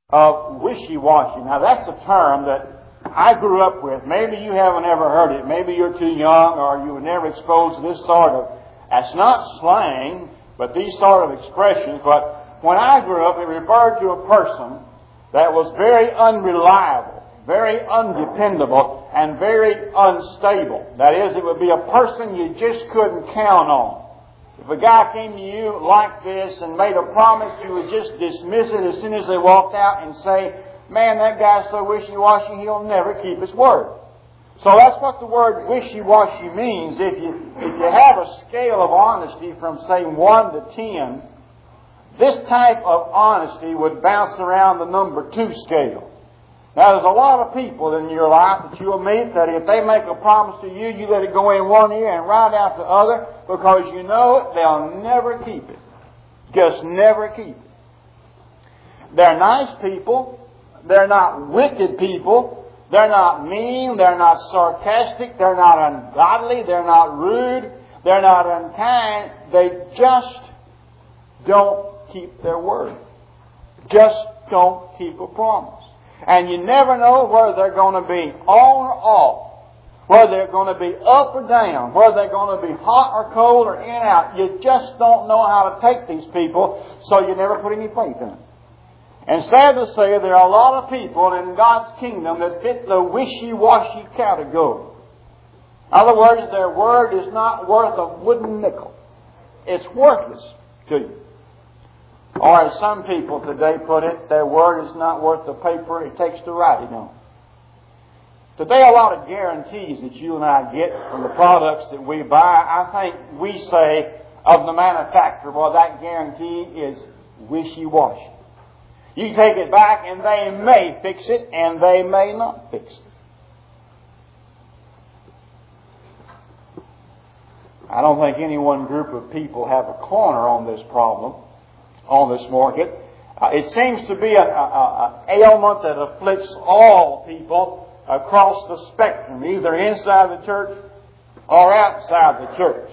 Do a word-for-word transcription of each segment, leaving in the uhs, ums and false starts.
of wishy-washy. Now, that's a term that I grew up with. Maybe you haven't ever heard it. Maybe you're too young or you were never exposed to this sort of, that's not slang, but these sort of expressions. But when I grew up, it referred to a person that was very unreliable, very undependable, and very unstable. That is, it would be a person you just couldn't count on. If a guy came to you like this and made a promise, you would just dismiss it as soon as they walked out and say, man, that guy's so wishy-washy, he'll never keep his word. So that's what the word wishy-washy means. If you, if you have a scale of honesty from, say, one to ten, this type of honesty would bounce around the number two scale. Now, there's a lot of people in your life that you'll meet that if they make a promise to you, you let it go in one ear and right out the other because you know it, they'll never keep it. Just never keep it. They're nice people. They're not wicked people. They're not mean. They're not sarcastic. They're not ungodly. They're not rude. They're not unkind. They just don't keep their word. Just don't keep a promise. And you never know whether they're going to be on or off, whether they're going to be up or down, whether they're going to be hot or cold or in and out. You just don't know how to take these people, so you never put any faith in them. And sad to say, there are a lot of people in God's kingdom that fit the wishy-washy category. In other words, their word is not worth a wooden nickel. It's worthless to you. Or as some people today put it, their word is not worth the paper it takes to write it on. Today, a lot of guarantees that you and I get from the products that we buy, I think we say of the manufacturer, well, that guarantee is wishy-washy. You take it back and they may fix it and they may not fix it. I don't think any one group of people have a corner on this problem, on this market. Uh, it seems to be an ailment that afflicts all people across the spectrum, either inside the church or outside the church.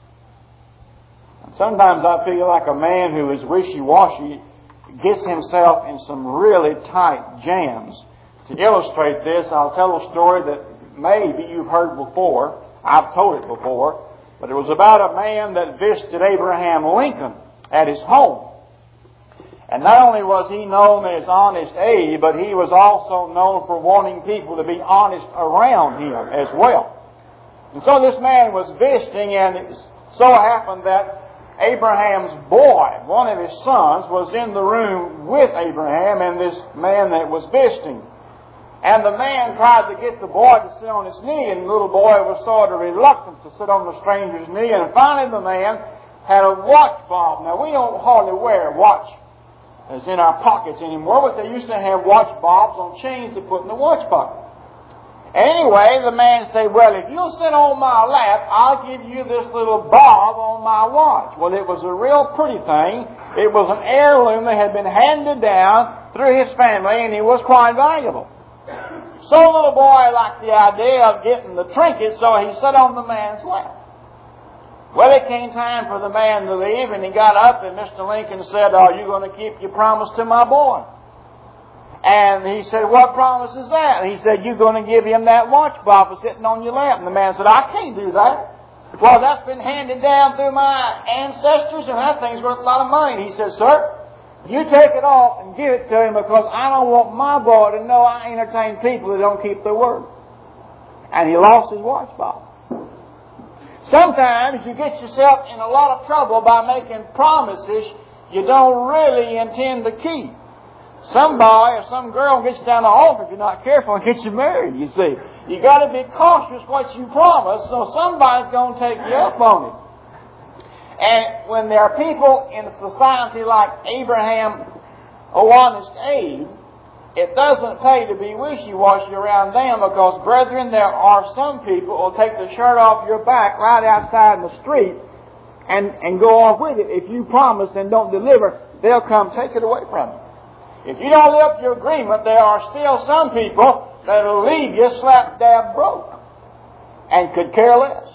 And sometimes I feel like a man who is wishy-washy gets himself in some really tight jams. To illustrate this, I'll tell a story that maybe you've heard before. I've told it before. But it was about a man that visited Abraham Lincoln at his home. And not only was he known as Honest Abe, but he was also known for wanting people to be honest around him as well. And so this man was visiting, and it so happened that Abraham's boy, one of his sons, was in the room with Abraham and this man that was visiting. And the man tried to get the boy to sit on his knee, and the little boy was sort of reluctant to sit on the stranger's knee. And finally the man had a watch fob. Now, we don't hardly wear a watch as in our pockets anymore, but they used to have watch fobs on chains to put in the watch pocket. Anyway, the man said, well, if you'll sit on my lap, I'll give you this little bob on my watch. Well, it was a real pretty thing. It was an heirloom that had been handed down through his family, and it was quite valuable. So the little boy liked the idea of getting the trinket, so he sat on the man's lap. Well, it came time for the man to leave, and he got up, and Mister Lincoln said, are you going to keep your promise to my boy? And he said, what promise is that? And he said, you're going to give him that watch bob for sitting on your lap. And the man said, I can't do that. Well, that's been handed down through my ancestors, and that thing's worth a lot of money. And he said, sir, you take it off and give it to him, because I don't want my boy to know I entertain people who don't keep their word. And he lost his watch bob. Sometimes you get yourself in a lot of trouble by making promises you don't really intend to keep. Some boy or some girl gets down the altar if you're not careful and gets you married, you see. You got to be cautious what you promise, so somebody's going to take you up on it. And when there are people in a society like Abraham, or Honest Abe, it doesn't pay to be wishy-washy around them, because, brethren, there are some people who will take the shirt off your back right outside in the street and, and go off with it. If you promise and don't deliver, they'll come take it away from you. If you don't live up to your agreement, there are still some people that will leave you slap dab broke and could care less.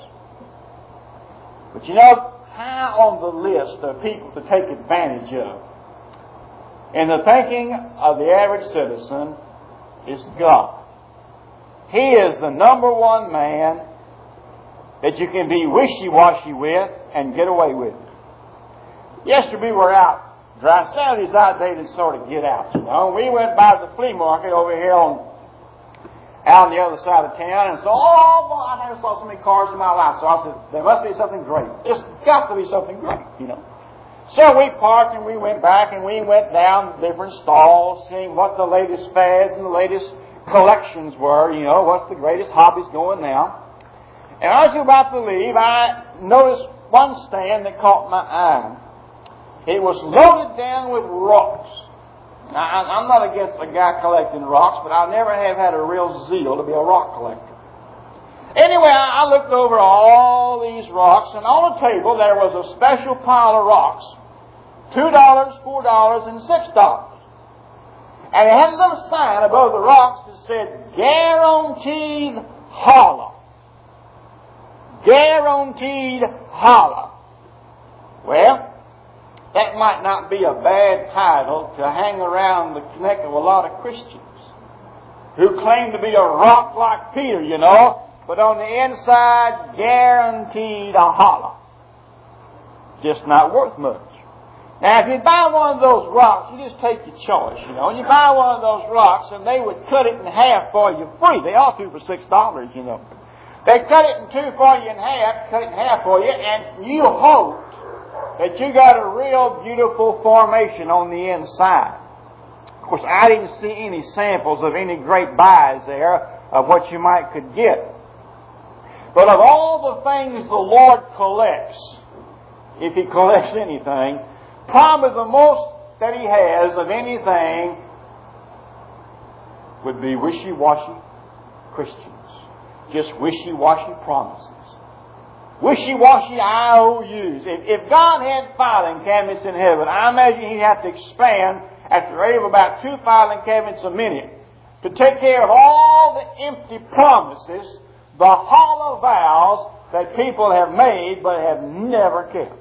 But you know, high on the list of people to take advantage of in the thinking of the average citizen is God. He is the number one man that you can be wishy-washy with and get away with. Yesterday we were out. Dry Saturday's outdated sort of get out, you know. We went by the flea market over here on out on the other side of town and saw, oh, boy, I never saw so many cars in my life. So I said, there must be something great. It's got to be something great, you know. So we parked and we went back and we went down different stalls, seeing what the latest fads and the latest collections were, you know, what's the greatest hobbies going now. And as we were about to leave, I noticed one stand that caught my eye. It was loaded down with rocks. Now, I'm not against a guy collecting rocks, but I never have had a real zeal to be a rock collector. Anyway, I looked over all these rocks, and on the table there was a special pile of rocks. two dollars, four dollars, and six dollars. And it had a little sign above the rocks that said, guaranteed hollow. Guaranteed hollow. Well, that might not be a bad title to hang around the neck of a lot of Christians who claim to be a rock like Peter, you know, but on the inside, guaranteed a hollow. Just not worth much. Now, if you buy one of those rocks, you just take your choice, you know, and you buy one of those rocks and they would cut it in half for you free. They ought to for six dollars, you know. They cut it in two for you in half, cut it in half for you, and you hope that you got a real beautiful formation on the inside. Of course, I didn't see any samples of any great buys there of what you might could get. But of all the things the Lord collects, if He collects anything, probably the most that He has of anything would be wishy-washy Christians. Just wishy-washy promises. Wishy-washy I O Us. If, if God had filing cabinets in heaven, I imagine He'd have to expand at the rate of about two filing cabinets a minute to take care of all the empty promises, the hollow vows that people have made but have never kept.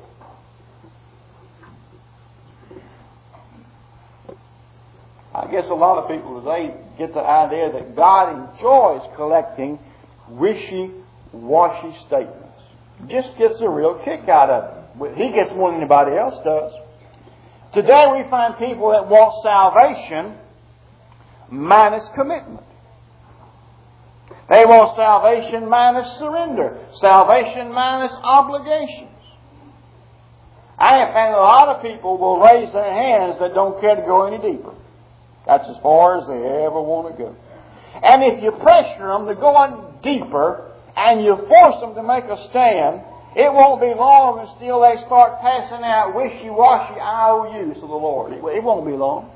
I guess a lot of people today get the idea that God enjoys collecting wishy-washy statements. Just gets a real kick out of it. He gets more than anybody else does. Today we find people that want salvation minus commitment. They want salvation minus surrender. Salvation minus obligations. I have found a lot of people will raise their hands that don't care to go any deeper. That's as far as they ever want to go. And if you pressure them to go on deeper, and you force them to make a stand, it won't be long until they start passing out wishy-washy I O Us to the Lord. It won't be long.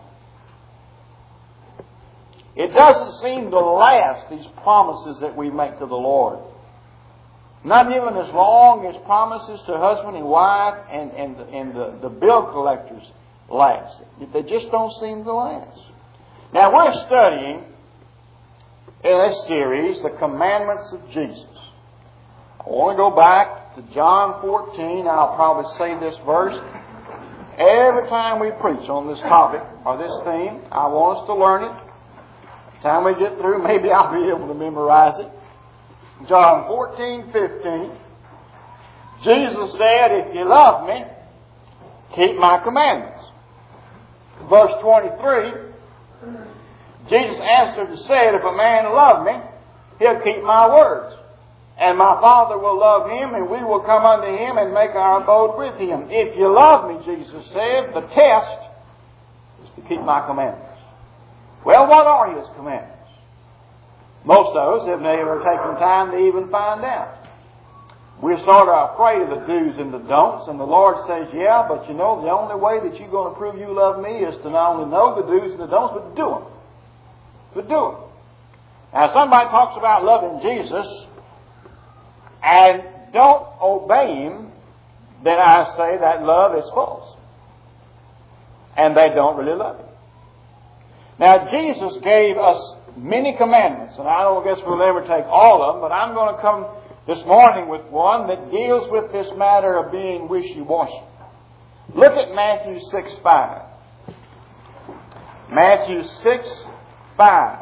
It doesn't seem to last, these promises that we make to the Lord. Not even as long as promises to husband and wife and, and, and the, the bill collectors last. They just don't seem to last. Now, we're studying in this series, The Commandments of Jesus. I want to go back to John fourteen. I'll probably say this verse every time we preach on this topic or this theme. I want us to learn it. By the time we get through, maybe I'll be able to memorize it. John fourteen fifteen. Jesus said, if you love me, keep my commandments. Verse twenty-three. Jesus answered and said, if a man love me, he'll keep my words. And my Father will love him, and we will come unto him and make our abode with him. If you love me, Jesus said, the test is to keep my commandments. Well, what are His commandments? Most of us have never taken time to even find out. We're sort of afraid of the do's and the don'ts, and the Lord says, yeah, but you know, the only way that you're going to prove you love me is to not only know the do's and the don'ts, but do them. But do them. Now, somebody talks about loving Jesus and don't obey Him, then I say that love is false. And they don't really love Him. Now, Jesus gave us many commandments, and I don't guess we'll ever take all of them, but I'm going to come this morning with one that deals with this matter of being wishy-washy. Look at Matthew six five. Matthew six, five.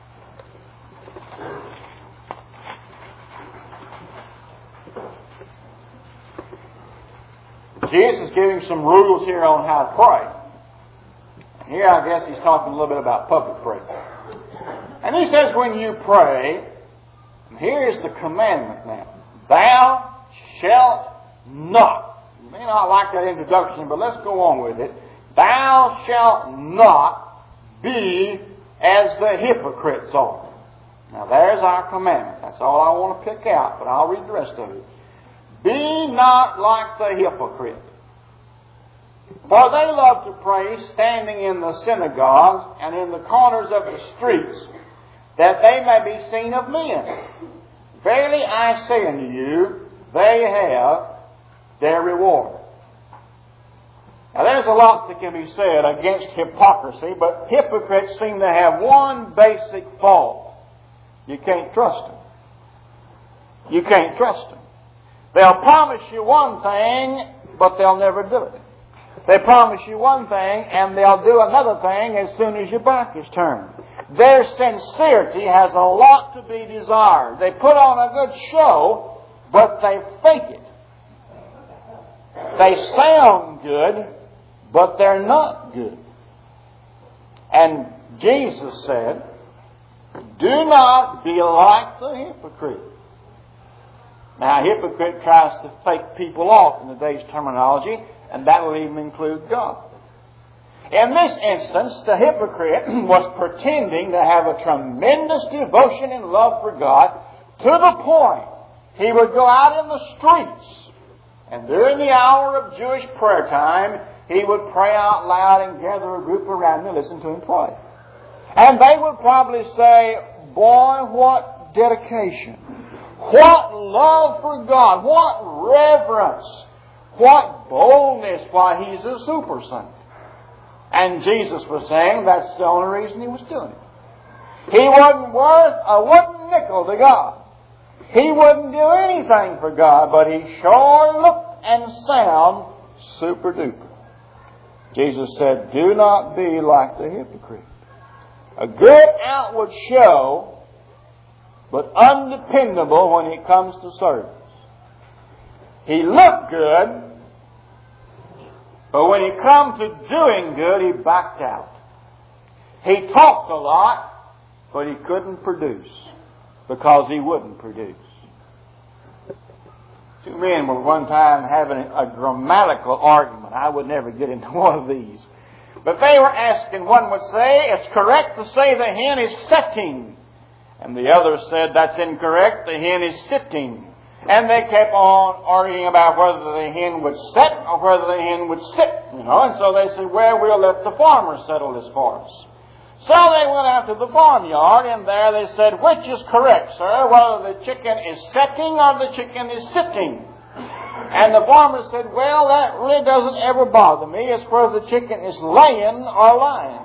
Jesus is giving some rules here on how to pray. Here I guess he's talking a little bit about public prayer. And he says when you pray, and here is the commandment now, thou shalt not. You may not like that introduction, but let's go on with it. Thou shalt not be as the hypocrites are. Now there's our commandment. That's all I want to pick out, but I'll read the rest of it. Be not like the hypocrite. For they love to pray standing in the synagogues and in the corners of the streets, that they may be seen of men. Verily I say unto you, they have their reward. Now there's a lot that can be said against hypocrisy, but hypocrites seem to have one basic fault. You can't trust them. You can't trust them. They'll promise you one thing, but they'll never do it. They promise you one thing, and they'll do another thing as soon as your back is turned. Their sincerity has a lot to be desired. They put on a good show, but they fake it. They sound good, but they're not good. And Jesus said, do not be like the hypocrite. Now, a hypocrite tries to fake people off in today's terminology, and that will even include God. In this instance, the hypocrite was pretending to have a tremendous devotion and love for God to the point he would go out in the streets, and during the hour of Jewish prayer time, he would pray out loud and gather a group around him and listen to him pray. And they would probably say, boy, what dedication. What love for God. What reverence. What boldness. Why, he's a super saint. And Jesus was saying that's the only reason he was doing it. He wasn't worth a wooden nickel to God. He wouldn't do anything for God, but he sure looked and sound super duper. Jesus said, do not be like the hypocrite. A good outward show, but undependable when it comes to service. He looked good, but when he come to doing good, he backed out. He talked a lot, but he couldn't produce because he wouldn't produce. Two men were one time having a grammatical argument. I would never get into one of these. But they were asking, one would say, it's correct to say the hen is setting. And the other said, that's incorrect, the hen is sitting. And they kept on arguing about whether the hen would set or whether the hen would sit, you know. And so they said, well, we'll let the farmer settle this for us. So they went out to the farmyard, and there they said, which is correct, sir, whether the chicken is setting or the chicken is sitting? And the farmer said, well, that really doesn't ever bother me. It's whether the chicken is laying or lying.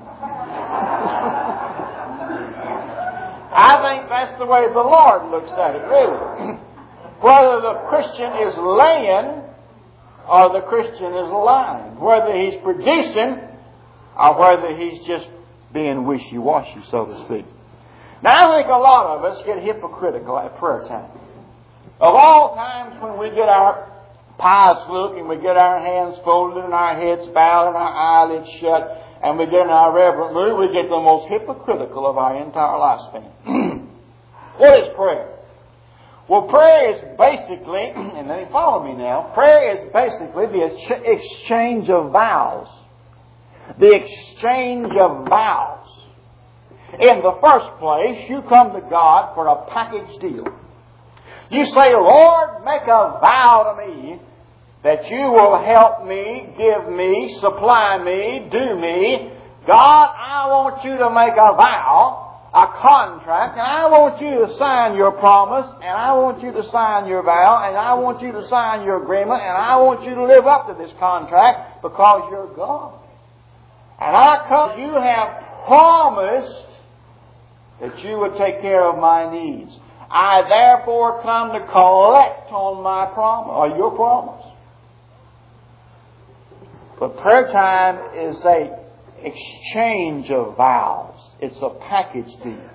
I think that's the way the Lord looks at it, really. Whether the Christian is laying or the Christian is lying. Whether he's producing or whether he's just being wishy-washy, so to speak. Now, I think a lot of us get hypocritical at prayer time. Of all times when we get our pious look and we get our hands folded and our heads bowed and our eyelids shut and we get in our reverent mood, we get the most hypocritical of our entire lifespan. What is prayer? Well, prayer is basically, and then follow me now, prayer is basically the exchange of vows. The exchange of vows. In the first place, you come to God for a package deal. You say, Lord, make a vow to me that you will help me, give me, supply me, do me. God, I want you to make a vow, a contract, and I want you to sign your promise, and I want you to sign your vow, and I want you to sign your agreement, and I want you to live up to this contract because you're God. And I come, you have promised that you would take care of my needs. I therefore come to collect on my promise, or your promise. But prayer time is a exchange of vows. It's a package deal.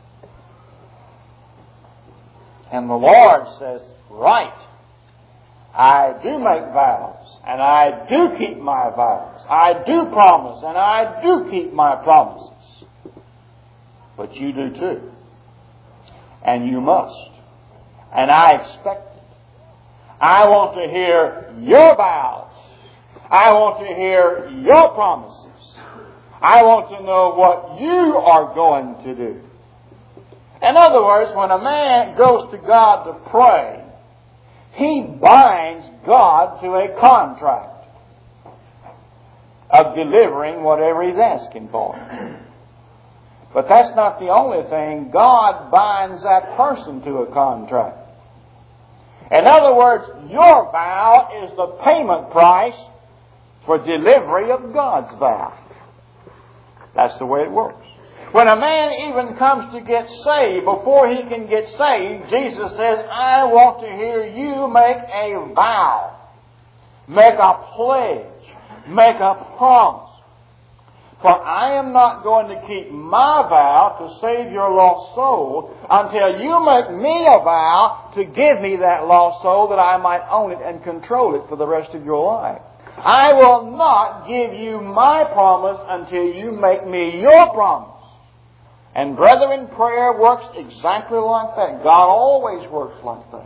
And the Lord says, right, I do make vows, and I do keep my vows. I do promise, and I do keep my promises. But you do too. And you must. And I expect it. I want to hear your vows. I want to hear your promises. I want to know what you are going to do. In other words, when a man goes to God to pray, he binds God to a contract of delivering whatever he's asking for. But that's not the only thing. God binds that person to a contract. In other words, your vow is the payment price for delivery of God's vow. That's the way it works. When a man even comes to get saved, before he can get saved, Jesus says, I want to hear you make a vow, make a pledge, make a promise. For I am not going to keep my vow to save your lost soul until you make me a vow to give me that lost soul that I might own it and control it for the rest of your life. I will not give you my promise until you make me your promise. And brethren, prayer works exactly like that. God always works like that.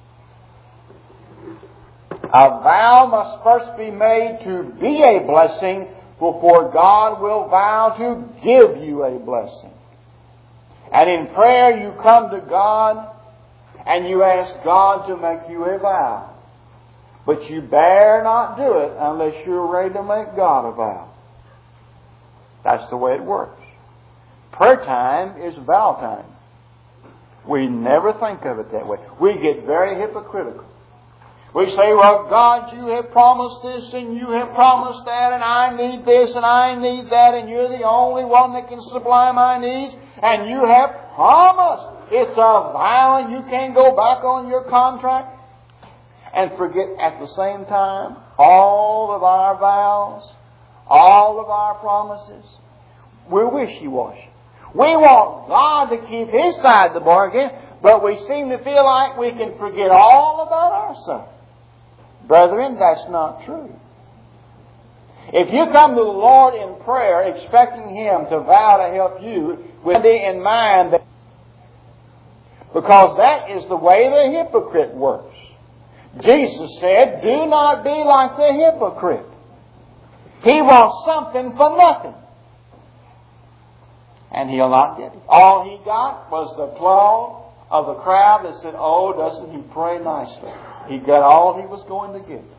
A vow must first be made to be a blessing before God will vow to give you a blessing. And in prayer you come to God and you ask God to make you a vow. But you dare not do it unless you're ready to make God a vow. That's the way it works. Prayer time is vow time. We never think of it that way. We get very hypocritical. We say, well, God, you have promised this and you have promised that and I need this and I need that and you're the only one that can supply my needs and you have promised. It's a vow and you can't go back on your contract. And forget at the same time all of our vows, all of our promises. We're wishy-washy. We want God to keep His side of the bargain, but we seem to feel like we can forget all about our side. Brethren, that's not true. If you come to the Lord in prayer expecting Him to vow to help you with it in mind, that, because that is the way the hypocrite works. Jesus said, do not be like the hypocrite. He wants something for nothing. And he'll not get it. All he got was the applause of the crowd that said, oh, doesn't he pray nicely? He got all he was going to get.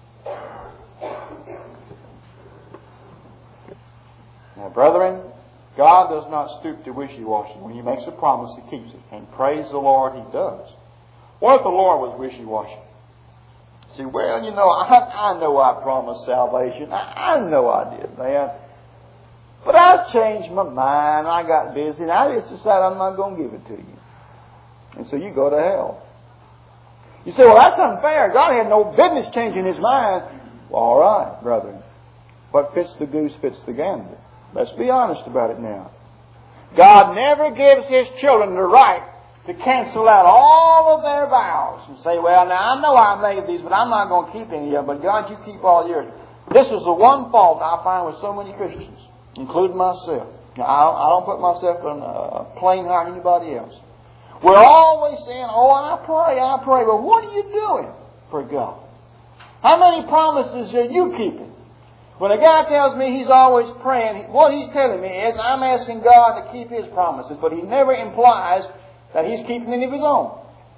Now, brethren, God does not stoop to wishy-washy. When He makes a promise, He keeps it. And praise the Lord, He does. What if the Lord was wishy-washy? See, well, you know, I, I know I promised salvation. I, I know I did that. But I changed my mind. I got busy. And I just decided I'm not going to give it to you. And so you go to hell. You say, well, that's unfair. God had no business changing His mind. Well, all right, brethren. What fits the goose fits the gander. Let's be honest about it now. God never gives His children the right to cancel out all of their vows and say, well, now I know I made these, but I'm not going to keep any of them. But God, you keep all yours. This is the one fault I find with so many Christians, including myself. Now, I don't put myself on a plane higher than anybody else. We're always saying, oh, I pray, I pray. But what are you doing for God? How many promises are you keeping? When a guy tells me he's always praying, what he's telling me is I'm asking God to keep His promises, but He never implies that he's keeping any of his own.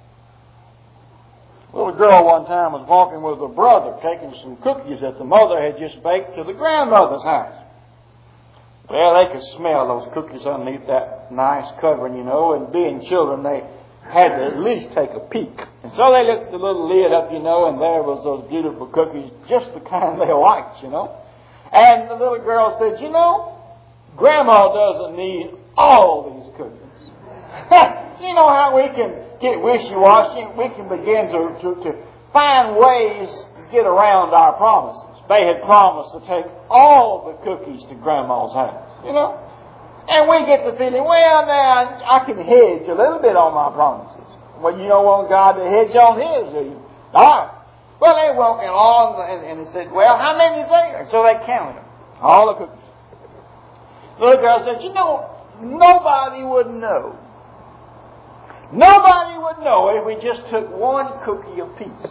A little girl one time was walking with her brother, taking some cookies that the mother had just baked to the grandmother's house. Well, they could smell those cookies underneath that nice covering, you know, and being children, they had to at least take a peek. And so they lifted the little lid up, you know, and there was those beautiful cookies, just the kind they liked, you know. And the little girl said, you know, Grandma doesn't need all these cookies. You know how we can get wishy-washy? We can begin to, to, to find ways to get around our promises. they had promised to take all of the cookies to Grandma's house, you know. And we get the feeling, well, now, I can hedge a little bit on my promises. Well, you don't want God to hedge on His, do you? All right. Well, they were walking along, and, and they said, well, how many is there? So they counted them, all the cookies. The little girl said, you know, nobody would know. Nobody would know if we just took one cookie apiece.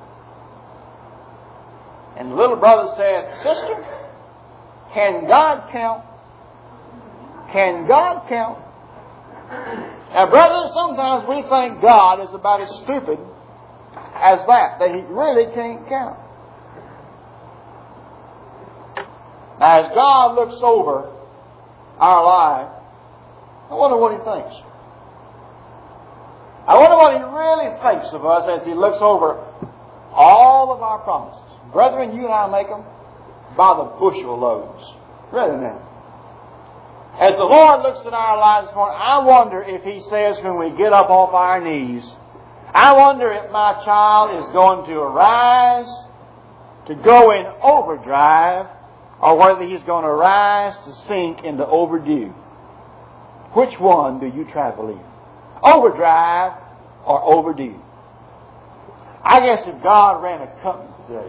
And the little brother said, sister, can God count? Can God count? Now, brothers, sometimes we think God is about as stupid as that, that He really can't count. Now, as God looks over our life, I wonder what He thinks. I wonder what He really thinks of us as He looks over all of our promises. Brethren, you and I make them by the bushel loads. Really now. As the Lord looks at our lives this morning, I wonder if He says when we get up off our knees, I wonder if my child is going to arise to go in overdrive, or whether he's going to rise to sink into overdue. Which one do you travel in? Overdrive or overdue? I guess if God ran a company today,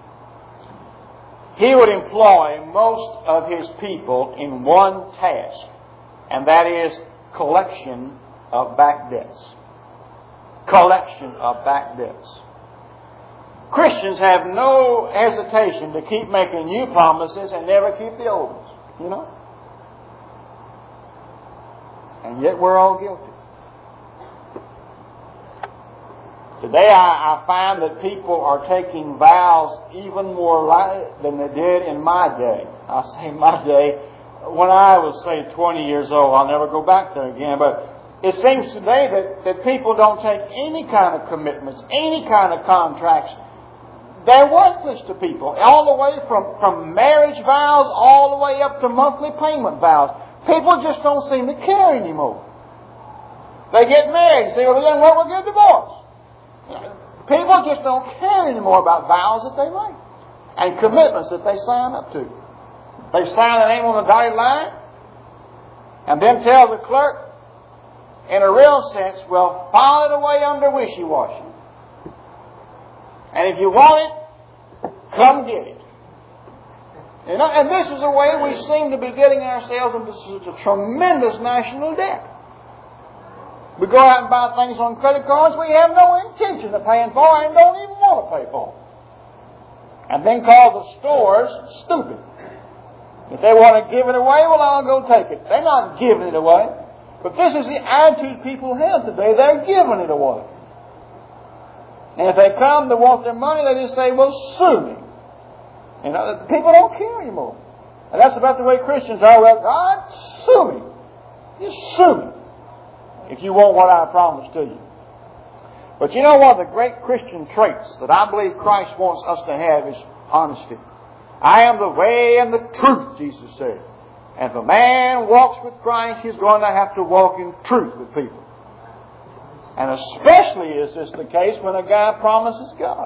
He would employ most of His people in one task, and that is collection of back debts. Collection of back debts. Christians have no hesitation to keep making new promises and never keep the old ones, you know? And yet we're all guilty. Today I, I find that people are taking vows even more light than they did in my day. I say my day, when I was, say, twenty years old. I'll never go back there again. But it seems today that, that people don't take any kind of commitments, any kind of contracts. They're worthless to people. All the way from, from marriage vows all the way up to monthly payment vows. People just don't seem to care anymore. They get married and say, well, then what, we'll get divorced. People just don't care anymore about vows that they make and commitments that they sign up to. They sign their name on the dotted line and then tell the clerk, in a real sense, well, file it away under wishy-washy. And if you want it, come get it. You know, and this is the way we seem to be getting ourselves into such a tremendous national debt. We go out and buy things on credit cards we have no intention of paying for and don't even want to pay for. And then call the stores stupid. If they want to give it away, well, I'll go take it. They're not giving it away. But this is the attitude people have today. They're giving it away. And if they come to want their money, they just say, well, sue me. You know, people don't care anymore. And that's about the way Christians are. Well, God, sue me. Just sue me if you want what I promised to you. But you know, one of the great Christian traits that I believe Christ wants us to have is honesty. I am the way and the truth, Jesus said. And if a man walks with Christ, he's going to have to walk in truth with people. And especially is this the case when a guy promises God.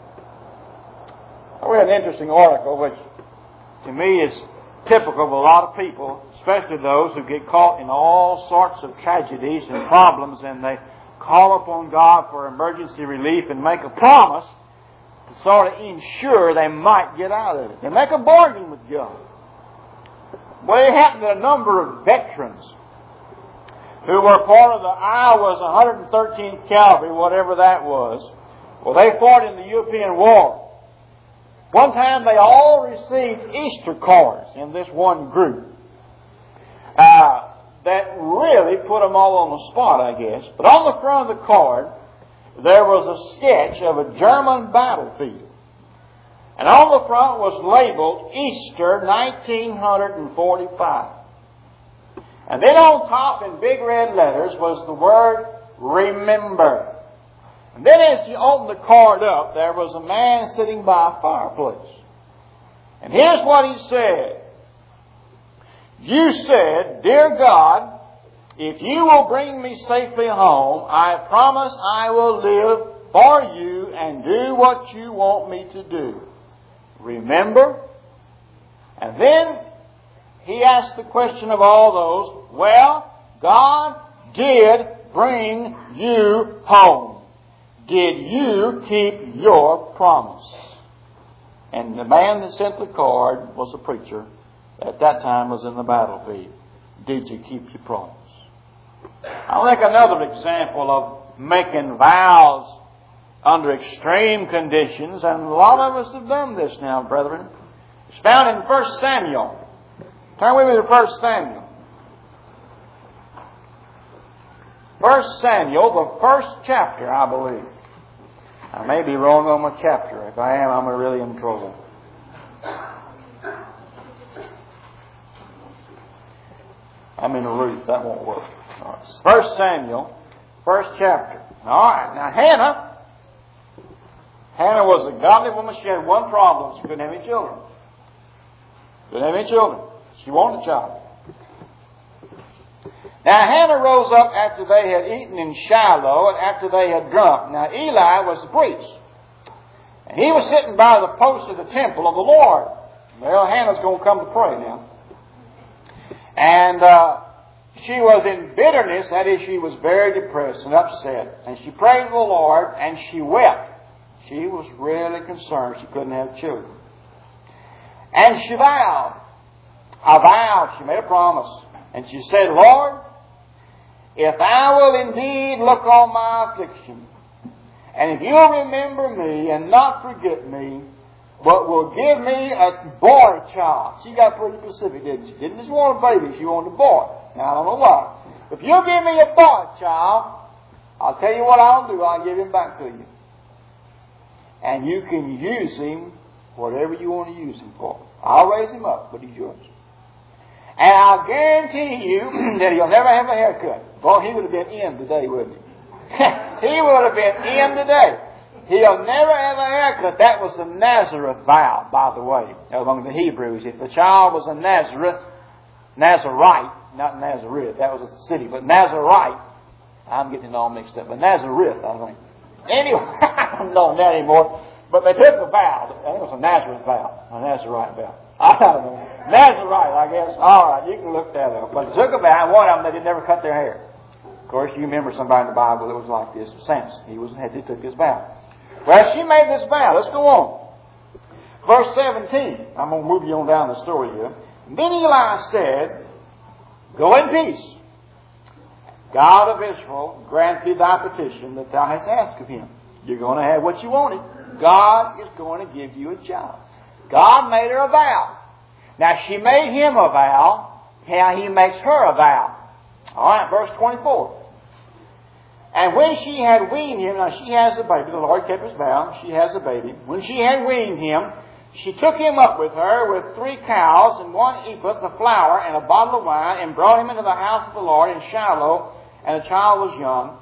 I read an interesting article which to me is typical of a lot of people, especially those who get caught in all sorts of tragedies and problems, and they call upon God for emergency relief and make a promise to sort of ensure they might get out of it. They make a bargain with God. Well, it happened to a number of veterans who were part of the Iowa's one hundred thirteenth Cavalry, whatever that was. Well, they fought in the European War. One time they all received Easter cards in this one group. Uh, that really put them all on the spot, I guess. But on the front of the card, there was a sketch of a German battlefield. And on the front was labeled Easter nineteen forty-five. And then on top in big red letters was the word remember. And then as you opened the card up, there was a man sitting by a fireplace. And here's what he said. You said, Dear God, if you will bring me safely home, I promise I will live for you and do what you want me to do. remember? And then he asked the question of all those, well, God did bring you home. Did you keep your promise? And the man that sent the card was a preacher. At that time was in the battlefield. Did you keep your promise? I'll make another example of making vows under extreme conditions, and a lot of us have done this now, brethren. It's found in First Samuel. Turn with me to First Samuel. First Samuel, the first chapter, I believe. I may be wrong on my chapter. If I am, I'm really in trouble. I'm in Ruth. That won't work. All right. First Samuel, first chapter. All right. Now, Hannah, Hannah was a godly woman. She had one problem. She couldn't have any children. Couldn't have any children. She wanted a child. Now, Hannah rose up after they had eaten in Shiloh and after they had drunk. Now, Eli was the priest. And he was sitting by the post of the temple of the Lord. Well, Hannah's going to come to pray now. And uh, she was in bitterness. That is, she was very depressed and upset. And she prayed to the Lord and she wept. She was really concerned she couldn't have children. And she vowed. A vow. She made a promise. And she said, Lord, if I will indeed look on my affliction, and if you'll remember me and not forget me, but will give me a boy child. She got pretty specific, didn't she? Didn't just want a baby, she wanted a boy. Now, I don't know why. If you'll give me a boy child, I'll tell you what I'll do. I'll give him back to you. And you can use him whatever you want to use him for. I'll raise him up, but he's yours. And I'll guarantee you that he'll never have a haircut. Boy, he would have been in today, wouldn't he? He would have been in today. He'll never have a haircut. That was the Nazareth vow, by the way, among the Hebrews. If the child was a Nazareth, Nazarite, not Nazareth, that was a city, but Nazarite, I'm getting it all mixed up, but Nazareth, I think. Anyway, I don't know that anymore, but they took a vow. I think it was a Nazareth vow, a Nazarite vow. I don't know. Nazarite, I guess. All right, you can look that up. But they took a vow, and one of them, they did never cut their hair. Of course, you remember somebody in the Bible that was like this, Samson. He was, he took his vow. Well, she made this vow. Let's go on. Verse seventeen. I'm going to move you on down the story here. Then Eli said, Go in peace. God of Israel, grant thee thy petition that thou hast asked of him. You're going to have what you wanted. God is going to give you a child. God made her a vow. Now, she made him a vow. Now, he makes her a vow. All right, verse twenty-four. And when she had weaned him, now she has a baby. The Lord kept his vow. She has a baby. When she had weaned him, she took him up with her with three cows and one ephah of flour and a bottle of wine and brought him into the house of the Lord in Shiloh, and the child was young.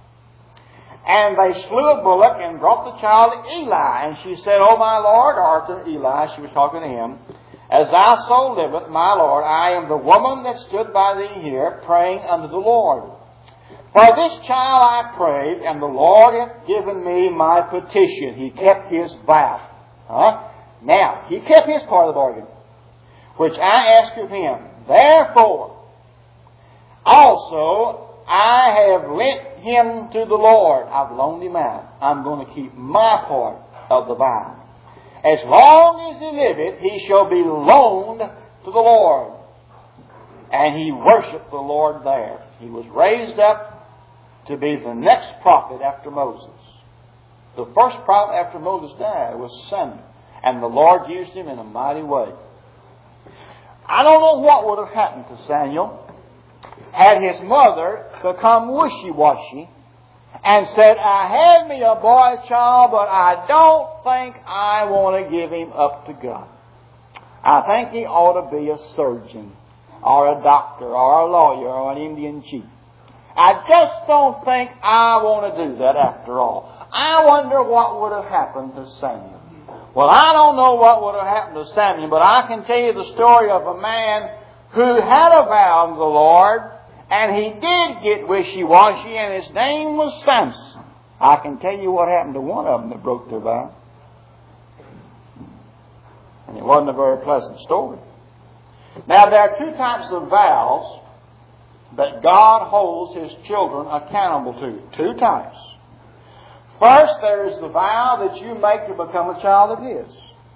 And they slew a bullock and brought the child to Eli. And she said, O my Lord, or to Eli, she was talking to him, As thy soul liveth, my Lord, I am the woman that stood by thee here, praying unto the Lord. For this child I prayed, and the Lord hath given me my petition. He kept his vow. Huh? Now, he kept his part of the bargain, which I asked of him. Therefore, also I have lent him to the Lord. I've loaned him out. I'm going to keep my part of the vow. As long as he liveth, he shall be loaned to the Lord. And he worshipped the Lord there. He was raised up to be the next prophet after Moses. The first prophet after Moses died was Samuel. And the Lord used him in a mighty way. I don't know what would have happened to Samuel had his mother become wishy-washy and said, I had me a boy child, but I don't think I want to give him up to God. I think he ought to be a surgeon or a doctor or a lawyer or an Indian chief. I just don't think I want to do that after all. I wonder what would have happened to Samuel. Well, I don't know what would have happened to Samuel, but I can tell you the story of a man who had a vow to the Lord, and he did get wishy-washy, and his name was Samson. I can tell you what happened to one of them that broke their vow. And it wasn't a very pleasant story. Now, there are two types of vows that God holds His children accountable to. Two types. First, there is the vow that you make to become a child of His,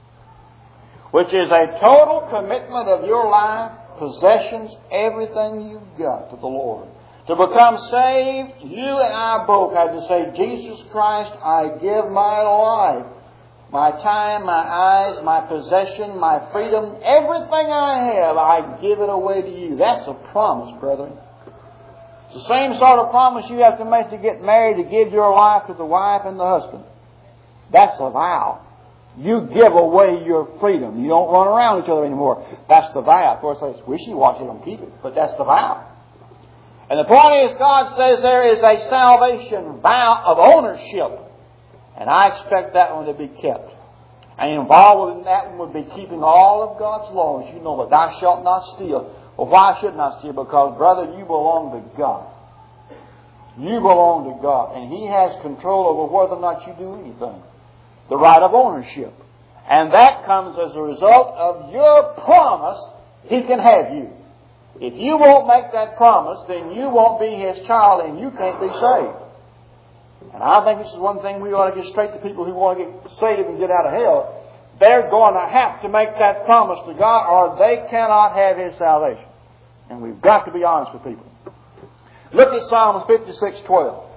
which is a total commitment of your life, possessions, everything you've got to the Lord. To become saved, you and I both had to say, Jesus Christ, I give my life, my time, my eyes, my possession, my freedom, everything I have, I give it away to you. That's a promise, brethren. It's the same sort of promise you have to make to get married, to give your life to the wife and the husband. That's a vow. You give away your freedom. You don't run around each other anymore. That's the vow. Of course, it's wishy-washy, don't keep it, but that's the vow. And the point is, God says there is a salvation vow of ownership. And I expect that one to be kept. And involved in that one would be keeping all of God's laws. You know that thou shalt not steal. Well, why shouldn't I steal? Because, brother, you belong to God. You belong to God. And He has control over whether or not you do anything. The right of ownership. And that comes as a result of your promise He can have you. If you won't make that promise, then you won't be His child and you can't be saved. And I think this is one thing we ought to get straight to people who want to get saved and get out of hell. They're going to have to make that promise to God or they cannot have His salvation. And we've got to be honest with people. Look at Psalms fifty-six twelve.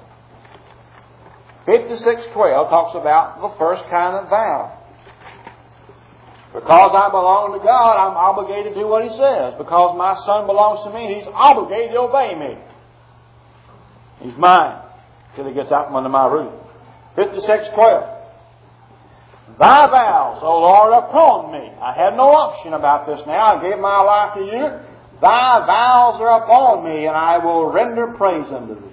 fifty-six twelve talks about the first kind of vow. Because I belong to God, I'm obligated to do what He says. Because my son belongs to me, he's obligated to obey me. He's mine till he gets out from under my roof. fifty-six twelve. Thy vows, O Lord, are upon me. I had no option about this now. I gave my life to you. Thy vows are upon me, and I will render praise unto thee.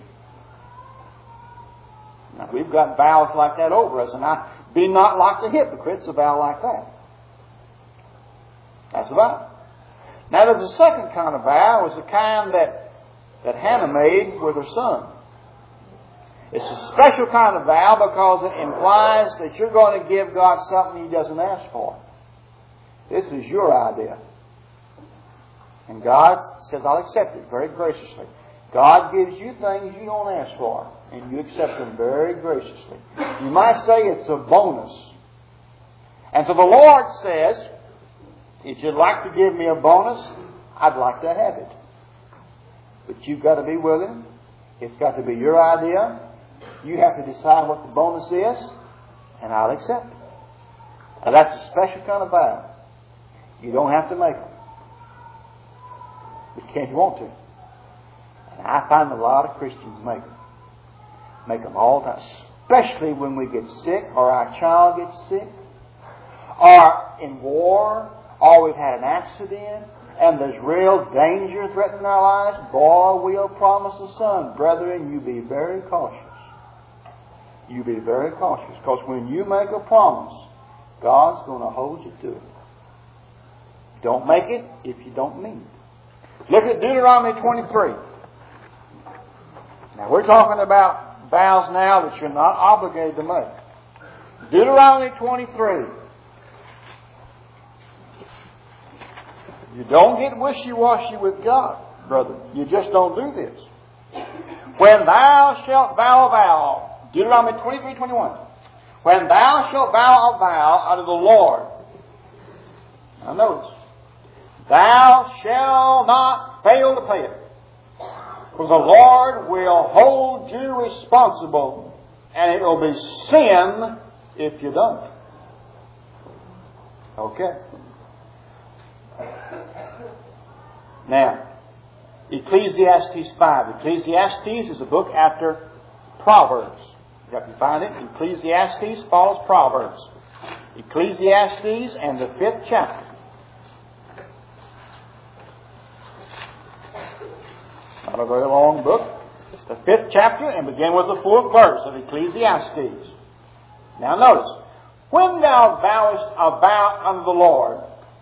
Now, we've got vows like that over us, and I be not like the hypocrites, a vow like that. That's a vow. Now, there's a second kind of vow. It was the kind that, that Hannah made with her son. It's a special kind of vow because it implies that you're going to give God something He doesn't ask for. This is your idea. And God says, I'll accept it very graciously. God gives you things you don't ask for, and you accept them very graciously. You might say it's a bonus. And so the Lord says, if you'd like to give me a bonus, I'd like to have it. But you've got to be willing. It's got to be your idea. You have to decide what the bonus is, and I'll accept it. Now that's a special kind of vow. You don't have to make them. But can if you want to. And I find a lot of Christians make them. Make them all the time. Especially when we get sick, or our child gets sick, or in war, or we've had an accident, and there's real danger threatening our lives. Boy, we'll promise the son. Brethren, you be very cautious. You be very cautious. Because when you make a promise, God's going to hold you to it. Don't make it if you don't mean it. Look at Deuteronomy twenty-three. Now, we're talking about vows now that you're not obligated to make. Deuteronomy twenty-three. You don't get wishy-washy with God, brother. You just don't do this. When thou shalt vow a vow, Deuteronomy twenty-three twenty-one. When thou shalt vow a vow unto the Lord. Now notice. Thou shalt not fail to pay it. For the Lord will hold you responsible, and it will be sin if you don't. Okay. Now, Ecclesiastes five. Ecclesiastes is a book after Proverbs. You can find it. Ecclesiastes follows Proverbs. Ecclesiastes and the fifth chapter. Not a very long book. The fifth chapter, and begin with the fourth verse of Ecclesiastes. Now notice, when thou vowest a vow unto the Lord,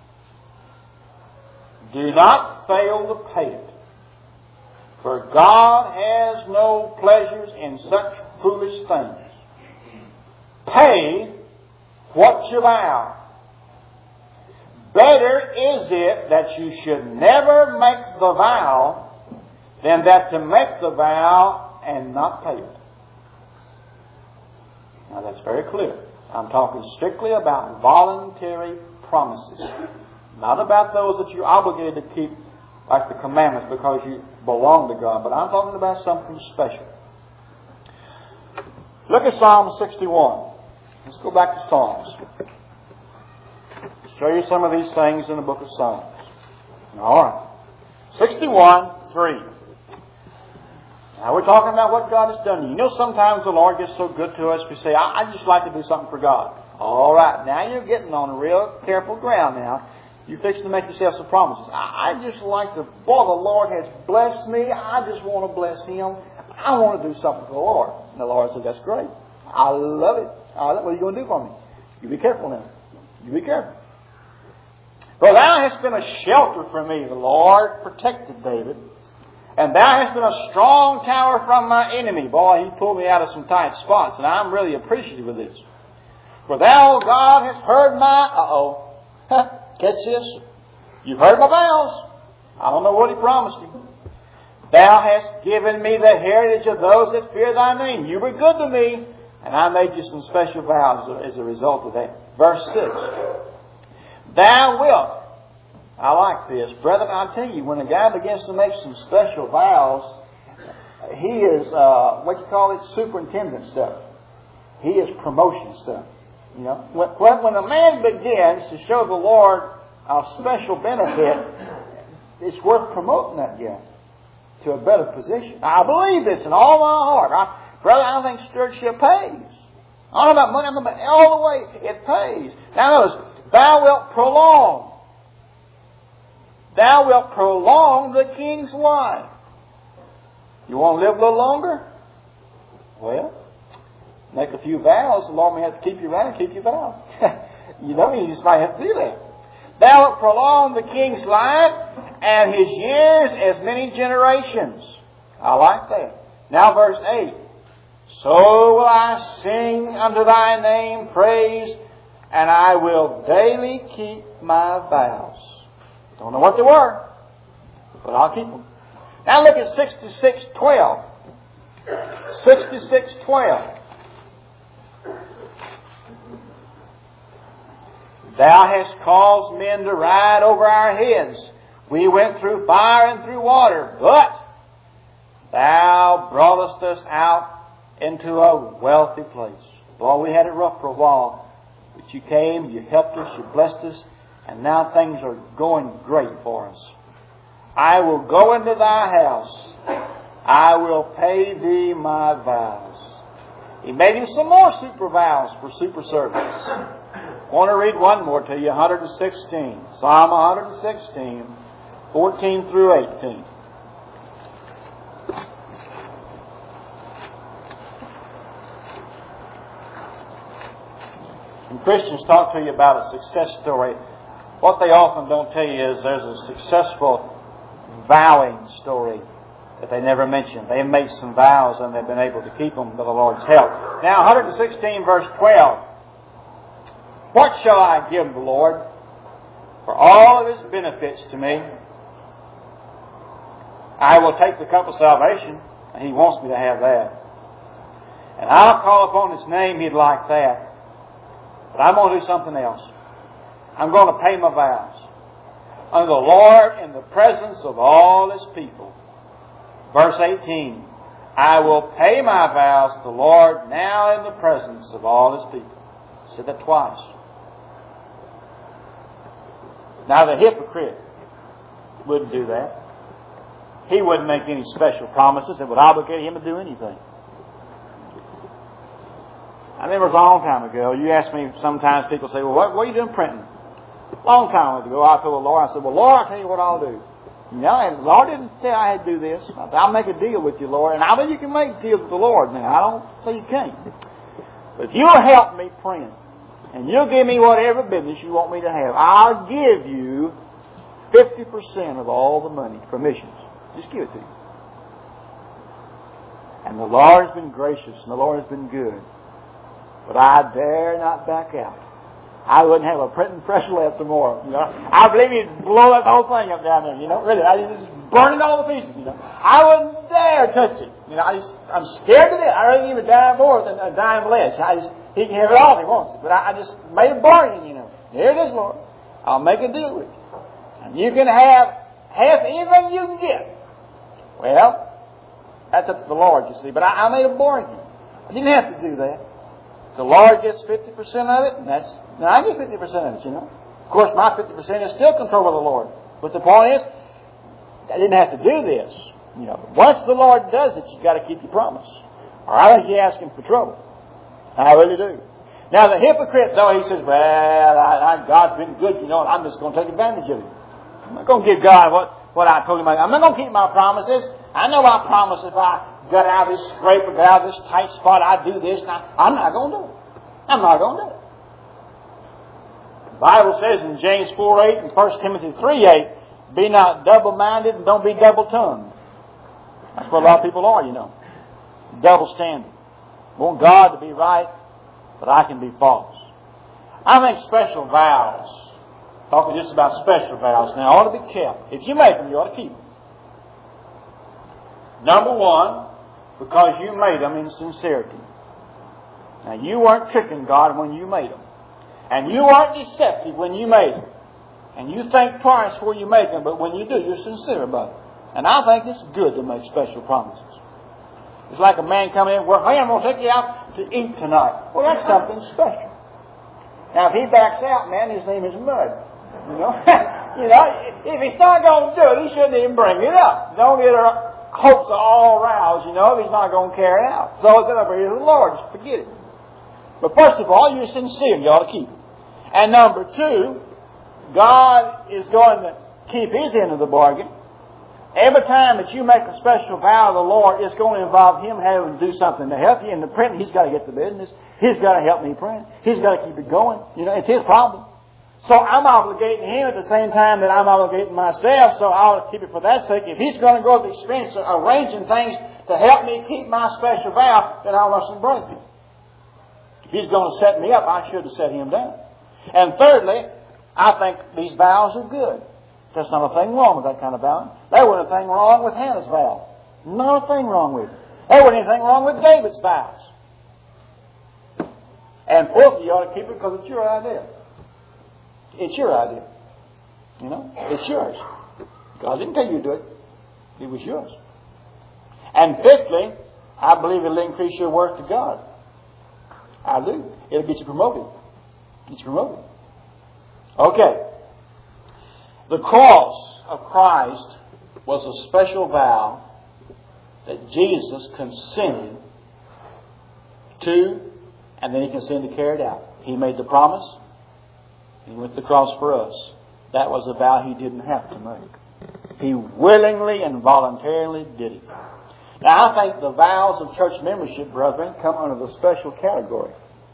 do not fail to pay it. For God has no pleasures in such foolish things. Pay what you vow. Better is it that you should never make the vow than that to make the vow and not pay it. Now that's very clear. I'm talking strictly about voluntary promises. Not about those that you're obligated to keep, like the commandments, because you belong to God. But I'm talking about something special. Look at Psalm sixty-one. Let's go back to Psalms. Show you some of these things in the book of Psalms. All right. sixty-one, three. Now we're talking about what God has done. You know, sometimes the Lord gets so good to us, we say, I, I just like to do something for God. All right. Now you're getting on real careful ground now. You're fixing to make yourself some promises. I, I just like to, boy, the Lord has blessed me. I just want to bless Him. I want to do something for the Lord. And the Lord said, that's great. I love it. I love, what are you going to do for me? You be careful now. You be careful. For thou hast been a shelter for me. The Lord protected David. And thou hast been a strong tower from my enemy. Boy, he pulled me out of some tight spots. And I'm really appreciative of this. For thou, God, hast heard my... Uh-oh. Catch this. You've heard my vows. I don't know what he promised him. Thou hast given me the heritage of those that fear thy name. You were good to me. And I made you some special vows as a result of that. Verse six. Thou wilt. I like this. Brethren, I tell you, when a guy begins to make some special vows, he is, uh, what you call it, superintendent stuff. He is promotion stuff. You know, when, when a man begins to show the Lord a special benefit, it's worth promoting that guy to a better position. I believe this in all my heart. I, brother, I don't think stewardship pays. I don't know about money, I'm about all the way it pays. Now notice, thou wilt prolong. Thou wilt prolong the king's life. You want to live a little longer? Well, make a few vows. The Lord may have to keep you around and keep your vow. You know, He just might have to do that. Thou wilt prolong the king's life, and his years as many generations. I like that. Now verse eight. So will I sing unto thy name praise, and I will daily keep my vows. Don't know what they were, but I'll keep them. Now look at sixty-six twelve. sixty-six twelve. Thou hast caused men to ride over our heads. We went through fire and through water, but Thou broughtest us out into a wealthy place. Boy, we had it rough for a while, but You came, You helped us, You blessed us, and now things are going great for us. I will go into Thy house. I will pay Thee my vows. He made him some more super vows for super service. I want to read one more to you, one sixteen. Psalm one sixteen, fourteen through eighteen. When Christians talk to you about a success story, what they often don't tell you is there's a successful vowing story that they never mention. They've made some vows and they've been able to keep them by the Lord's help. Now, one sixteen verse twelve. What shall I give the Lord for all of His benefits to me? I will take the cup of salvation, and He wants me to have that. And I'll call upon His name, He'd like that. But I'm going to do something else. I'm going to pay my vows unto the Lord in the presence of all His people. Verse eighteen. I will pay my vows to the Lord now in the presence of all His people. I said that twice. Now the hypocrite wouldn't do that. He wouldn't make any special promises that would obligate him to do anything. I remember it was a long time ago. You ask me, sometimes people say, well, what, what are you doing printing? A long time ago, I told the Lord, I said, well, Lord, I'll tell you what I'll do. You know, and the Lord didn't say I had to do this. I said, I'll make a deal with you, Lord. And I know you can make deals with the Lord now. I don't say you can't. But if you'll help me print, and you'll give me whatever business you want me to have, I'll give you fifty percent of all the money for missions. Just give it to you. And the Lord has been gracious, and the Lord has been good. But I dare not back out. I wouldn't have a printing press left tomorrow. You know, I believe he'd blow that whole thing up down there. You know, really, I just burn it all to pieces. You know, I wouldn't dare touch it. You know, I just I'm scared to death. I'd rather give a dime more than a dime less. I just he can have it all if he wants it, but I, I just made a bargain. You know, here it is, Lord. I'll make a deal with you, and you can have half anything you can get. Well, that's up to the Lord, you see. But I, I made a bargain. I didn't have to do that. The Lord gets fifty percent of it, and that's, now I get fifty percent of it, you know. Of course, my fifty percent is still controlled by the Lord. But the point is, I didn't have to do this. You know, once the Lord does it, you've got to keep your promise. Or I think you're asking for trouble. I really do. Now, the hypocrite, though, he says, well, I, I, God's been good, you know, and I'm just going to take advantage of it. I'm not going to give God what, what I told him. I'm not going to keep my promises. I know I promise if I got out of this scrape or got out of this tight spot, I'd do this. Now, I'm not going to do it. I'm not going to do it. The Bible says in James four eight and First Timothy three eight, be not double-minded and don't be double-tongued. That's what a lot of people are, you know. Double-standing. Want God to be right, but I can be false. I think special vows, talking just about special vows now, ought to be kept. If you make them, you ought to keep them. Number one, because you made them in sincerity. Now, you weren't tricking God when you made them. And you weren't deceptive when you made them. And you think twice before you make them, but when you do, you're sincere about it. And I think it's good to make special promises. It's like a man coming in, well, hey, I'm going to take you out to eat tonight. Well, that's something special. Now, if he backs out, man, his name is mud. You know, you know, if he's not going to do it, he shouldn't even bring it up. Don't get our hopes all aroused, you know, if he's not going to carry it out. So it's up here to the Lord. Just forget it. But first of all, you're sincere. You ought to keep it. And number two, God is going to keep His end of the bargain. Every time that you make a special vow to the Lord, it's going to involve Him having to do something to help you. In the print, He's got to get the business. He's got to help me print. He's got to keep it going. You know, it's His problem. So I'm obligating Him at the same time that I'm obligating myself, so I'll keep it for that sake. If He's going to go to the expense of arranging things to help me keep my special vow, then I mustn't break it. If He's going to set me up, I should have set Him down. And thirdly, I think these vows are good. There's not a thing wrong with that kind of vow. There wasn't a thing wrong with Hannah's vow. Not a thing wrong with it. There wasn't anything wrong with David's vows. And fourthly, you ought to keep it because it's your idea. It's your idea. You know, it's yours. God didn't tell you to do it. It was yours. And fifthly, I believe it'll increase your worth to God. I do. It'll get you promoted. Get you promoted. Okay. The cross of Christ was a special vow that Jesus consented to, and then He consented to carry it out. He made the promise. He went to the cross for us. That was a vow He didn't have to make. He willingly and voluntarily did it. Now, I think the vows of church membership, brethren, come under the special category.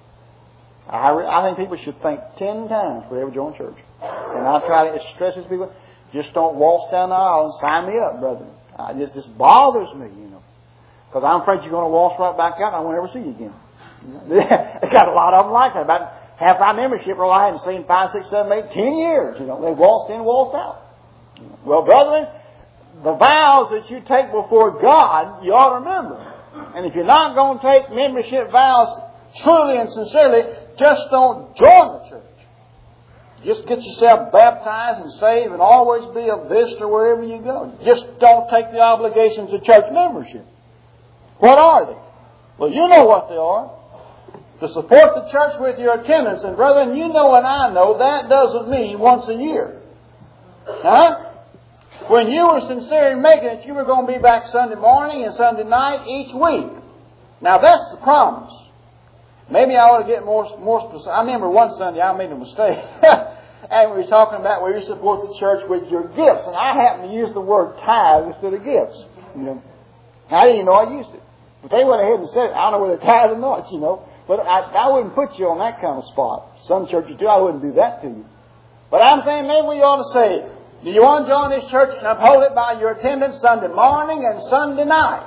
I, re- I think people should think ten times before they ever join church. And I try to stress this people, just don't waltz down the aisle and sign me up, brethren. I just, this bothers me, you know. Because I'm afraid you're going to waltz right back out and I won't ever see you again. You know? They got a lot of them like that. About half our membership, well, I haven't seen five, six, seven, eight, ten years. You know, they waltzed in, waltzed out. Well, brethren, the vows that you take before God, you ought to remember. And if you're not going to take membership vows truly and sincerely, just don't join the church. Just get yourself baptized and saved and always be a visitor wherever you go. Just don't take the obligations of church membership. What are they? Well, you know what they are. To support the church with your attendance. And brethren, you know and I know that doesn't mean once a year. Huh? When you were sincere in making it, you were going to be back Sunday morning and Sunday night each week. Now that's the promise. Maybe I ought to get more more specific. I remember one Sunday I made a mistake. And we were talking about where you support the church with your gifts. And I happened to use the word tithe instead of gifts. You know, I didn't even know I used it. But they went ahead and said it. I don't know whether tithe or not, you know. But I, I wouldn't put you on that kind of spot. Some churches do. I wouldn't do that to you. But I'm saying maybe we ought to say, do you want to join this church and uphold it by your attendance Sunday morning and Sunday night?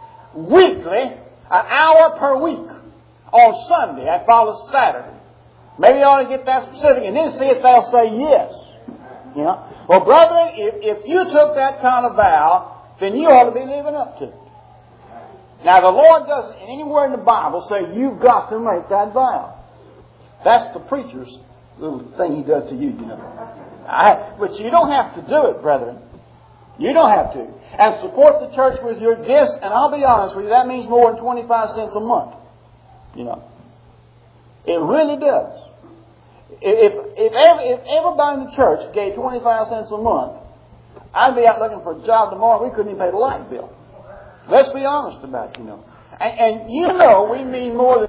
Weekly, an hour per week. On Sunday, that follows Saturday. Maybe you ought to get that specific and then see if they'll say yes. You know? Well, brethren, if, if you took that kind of vow, then you ought to be living up to it. Now, the Lord doesn't anywhere in the Bible say you've got to make that vow. That's the preacher's little thing he does to you, you know. I, but you don't have to do it, brethren. You don't have to. And support the church with your gifts, and I'll be honest with you, that means more than twenty-five cents a month. You know. It really does. If, if, every, if everybody in the church gave twenty-five cents a month, I'd be out looking for a job tomorrow. We couldn't even pay the light bill. Let's be honest about it, you know. And, and you know we mean more than